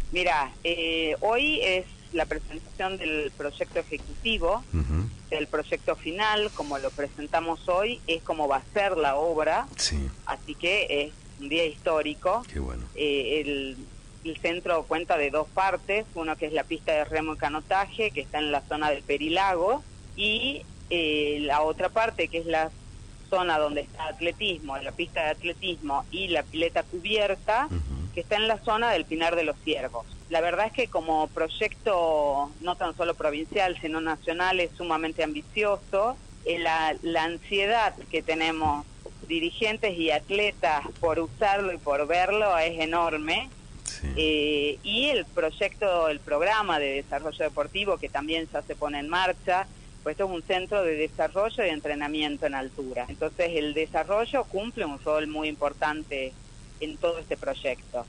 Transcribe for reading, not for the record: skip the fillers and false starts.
Mira, hoy es la presentación del proyecto ejecutivo, Ujú. del proyecto final, como lo presentamos hoy, es como va a ser la obra, Sí, así que es un día histórico. qué bueno. El centro cuenta de dos partes, uno que es la pista de remo y canotaje, que está en la zona del Perilago, y la otra parte, que es la zona donde está atletismo, la pista de atletismo y la pileta cubierta, Ujú. que está en la zona del Pinar de los Ciervos. La verdad es que como proyecto no tan solo provincial, sino nacional, es sumamente ambicioso. La ansiedad que tenemos dirigentes y atletas por usarlo y por verlo es enorme. Sí. Y el proyecto, el programa de desarrollo deportivo que también ya se pone en marcha, pues esto es un centro de desarrollo y entrenamiento en altura. Entonces el desarrollo cumple un rol muy importante en todo este proyecto.